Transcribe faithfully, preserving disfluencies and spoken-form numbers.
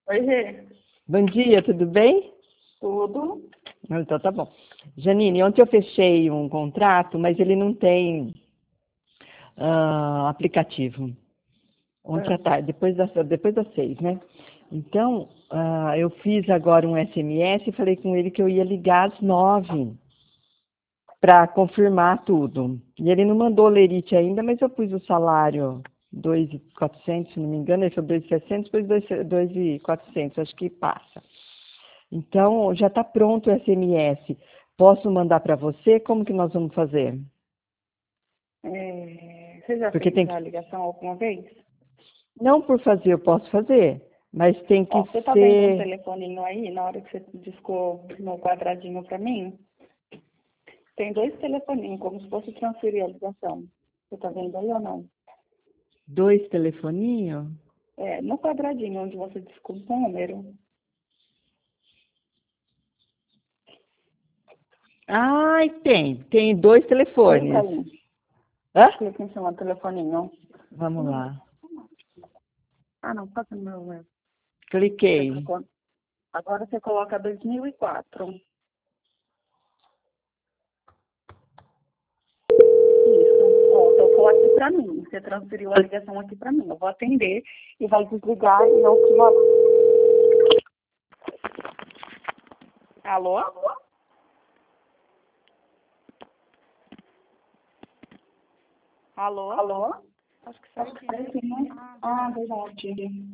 Oi, Rê. Bom dia, tudo bem? Tudo? Então tá bom. Janine, ontem eu fechei um contrato, mas ele não tem ah, aplicativo. Ontem à É. tarde, depois das, depois das seis, né? Então, ah, eu fiz agora um S M S e falei com ele que eu ia ligar às nove para confirmar tudo. E ele não mandou o lerite ainda, mas eu pus o salário dois mil e quatrocentos, se não me engano, ele foi dois mil e setecentos, depois dois mil e quatrocentos, acho que passa. Então, já está pronto o S M S. Posso mandar para você? Como que nós vamos fazer? É, Você já Porque fez tem a que... ligação alguma vez? Não por fazer, eu posso fazer, mas tem que Ó, você tá vendo um ser... telefoninho aí, na hora que você discou no quadradinho para mim? Tem dois telefoninhos, como se fosse transferir a ligação. Você tá vendo aí ou não? Dois telefoninhos? É, no quadradinho onde você discou o número. Ai, tem. Tem dois Clica telefones. aí. Hã? Clica em cima do telefoninho. Vamos lá. Ah, não, passa no meu web. Você Cliquei. clicou. Agora você coloca dois mil e quatro. Isso. Ó, tocou aqui pra mim. Você transferiu a ligação aqui pra mim. Eu vou atender e vai desligar e eu te mando. Alô? Alô? Alô? Acho que saiu aqui, né? Ah, verdade.